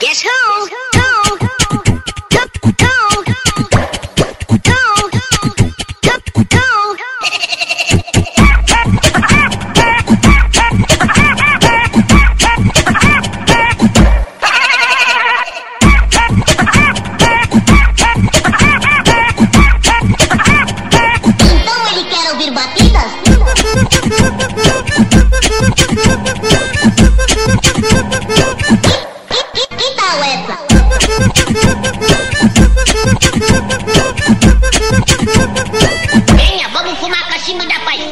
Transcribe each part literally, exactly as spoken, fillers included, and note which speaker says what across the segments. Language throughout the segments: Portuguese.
Speaker 1: Guess who? Who? Venha, vamos fumar cachimbo da paz.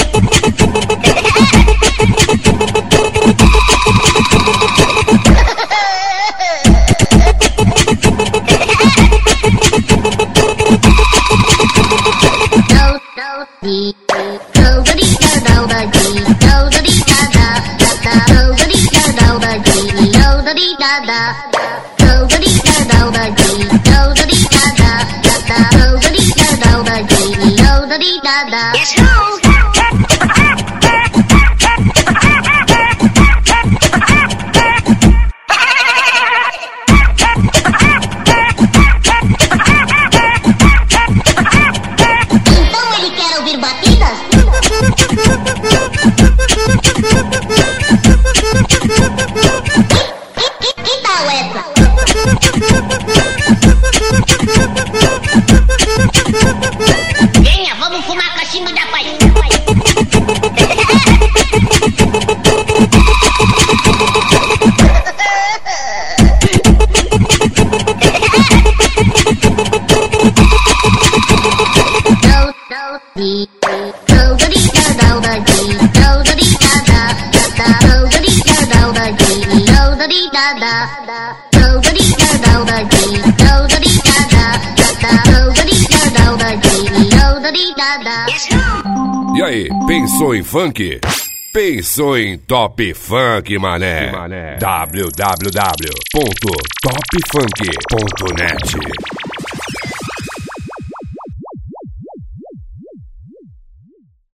Speaker 1: Guess who? Então ele quer ouvir batidas? Que, que, que tal essa? Venha, vamos fumar cachimbo da paz.
Speaker 2: E aí, pensou em funk? Pensou em Top Funk, mané? w w w ponto top funk ponto net